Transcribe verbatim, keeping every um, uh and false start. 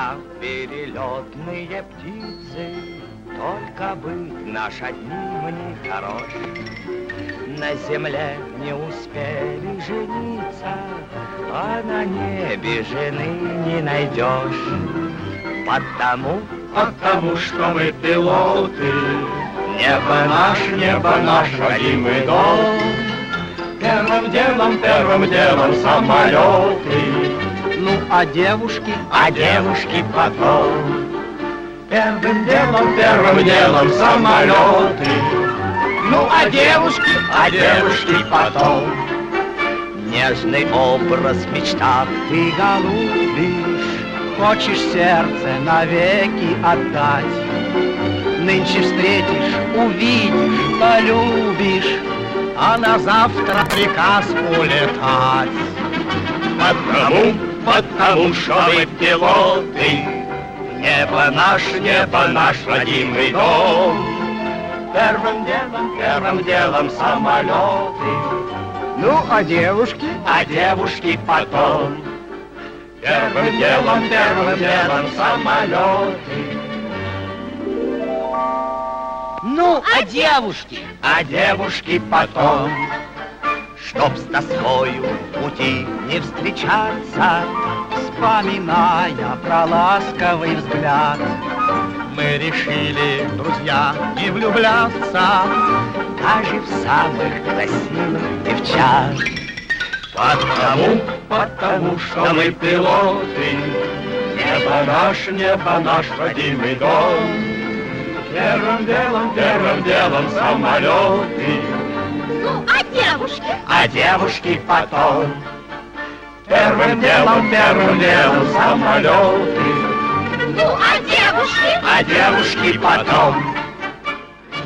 Я перелетные птицы, только быть наш одним не хорош. На земле не успели жениться, а на небе жены не найдешь. Потому, потому что мы пилоты, небо наш, небо наш родимый дом. Первым делом, первым делом самолеты, ну а девушки, а девушки потом. Первым делом, первым делом самолеты, ну а девушки, а девушки потом. Нежный образ в мечтах ты голубишь, хочешь сердце навеки отдать. Нынче встретишь, увидишь, полюбишь, а на завтра приказ улетать. Потому, потому что мы пилоты, небо наш, небо наш родимый дом. Первым делом, первым делом самолеты, ну а девушки, а девушки потом. Первым делом, первым делом самолеты, ну а девушки, а девушки потом. Чтоб с тоскою пути не встречаться, вспоминая про ласковый взгляд, мы решили, друзья, не влюбляться даже в самых красивых девчат. Потому, потому что мы пилоты, небо наш, небо наш родимый дом. Первым делом, первым делом самолеты, ну а девушки, а девушки потом. Первым делом, первым делом самолеты, ну а девушки, а девушки потом.